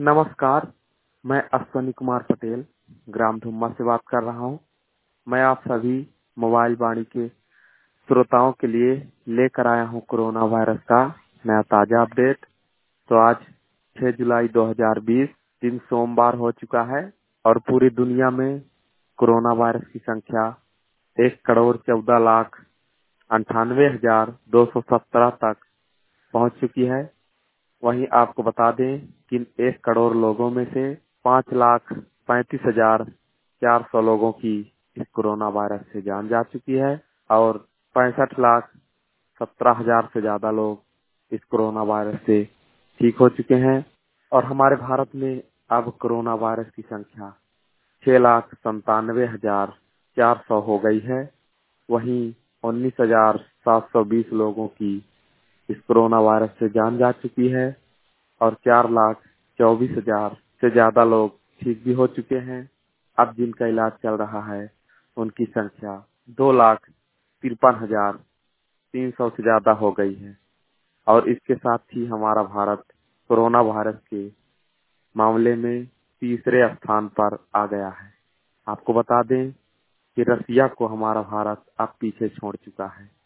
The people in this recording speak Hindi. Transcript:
नमस्कार, मैं अश्वनी कुमार पटेल ग्राम धुम्मा से बात कर रहा हूँ। मैं आप सभी मोबाइल वाणी के श्रोताओं के लिए लेकर आया हूँ कोरोना वायरस का नया ताजा अपडेट। तो आज 6 जुलाई 2020 दिन सोमवार हो चुका है और पूरी दुनिया में कोरोना वायरस की संख्या 1,14,98,217 तक पहुंच चुकी है। वहीं आपको बता दें कि 1 करोड़ लोगों में से 5,35,400 लोगों की इस कोरोना वायरस से जान जा चुकी है और 65,17,000 से ज्यादा लोग इस कोरोना वायरस से ठीक हो चुके हैं। और हमारे भारत में अब कोरोना वायरस की संख्या 6,97,400 हो गई है। वहीं 19,720 लोगों की इस कोरोना वायरस से जान जा चुकी है और 4,24,000 से ज्यादा लोग ठीक भी हो चुके हैं। अब जिनका इलाज चल रहा है उनकी संख्या 2,53,300 से ज्यादा हो गई है और इसके साथ ही हमारा भारत कोरोना वायरस के मामले में तीसरे स्थान पर आ गया है। आपको बता दें कि रसिया को हमारा भारत अब पीछे छोड़ चुका है।